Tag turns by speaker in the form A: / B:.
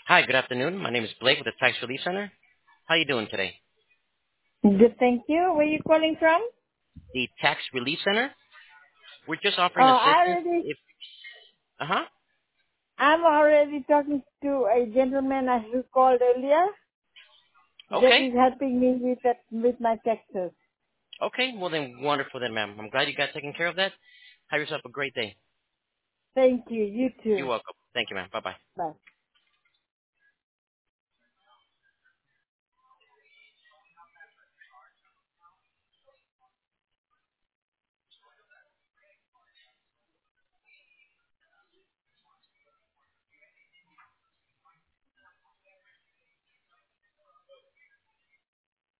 A: Hi, good afternoon. My name is Blake with the Tax Relief Center. How you doing today?
B: Good, thank you. Where are you calling from?
A: The Tax Relief Center. We're just
B: Oh,
A: offering assistance. If
B: I'm already talking to a gentleman who called earlier that
A: Okay.
B: is helping me with my taxes.
A: Okay. Well then, wonderful then, ma'am. I'm glad you got taken care of that. Have yourself a great day.
B: Thank you. You
A: You're
B: too.
A: welcome. Thank you, ma'am. Bye bye.
B: Bye.